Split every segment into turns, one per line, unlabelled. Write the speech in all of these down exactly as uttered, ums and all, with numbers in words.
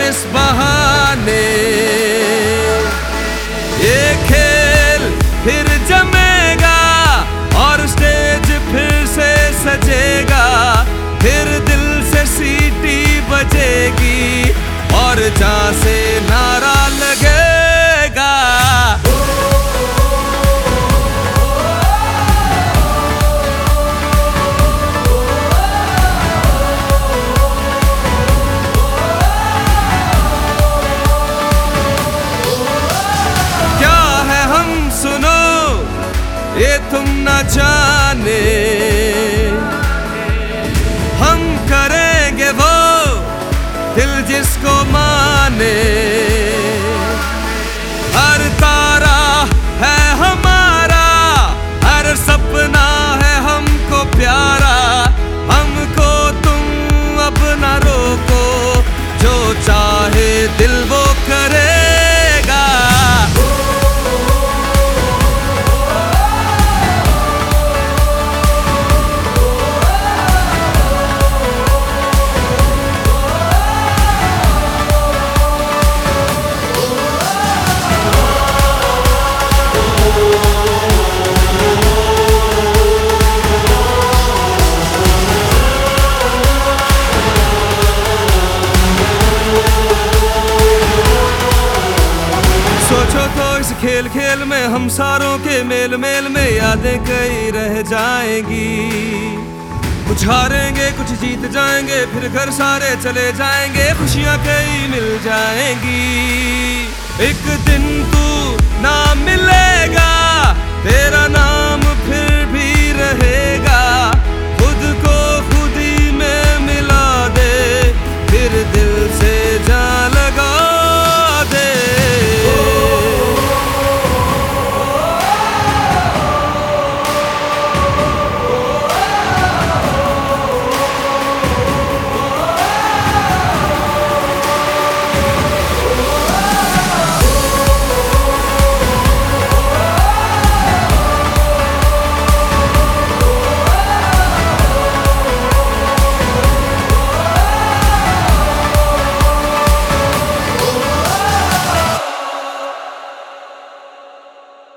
इस बहाने ये खेल फिर जमेगा और स्टेज फिर से सजेगा, फिर दिल से सीटी बजेगी और जहां से नारा लगेगा। क्या है हम सुनो ये तुम न जाने, हम करेंगे वो दिल जिसको माने। हर तारा है हमारा, हर सपना है हमको प्यारा, हमको तुम अब न रोको, जो चाहे दिल वो करेगा। सोचो तो इस खेल खेल में हम सारों के मेल मेल में यादें कई रह जाएंगी। कुछ हारेंगे कुछ जीत जाएंगे, फिर घर सारे चले जाएंगे, खुशियां कई मिल जाएंगी। एक दिन तू ना मिलेगा, तेरा नाम फिर भी रहेगा, खुद को खुद ही में मिला दे, फिर दिल से जा लगा दे।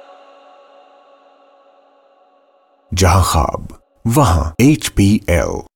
जहां ख्वाब वहां एच पी एल।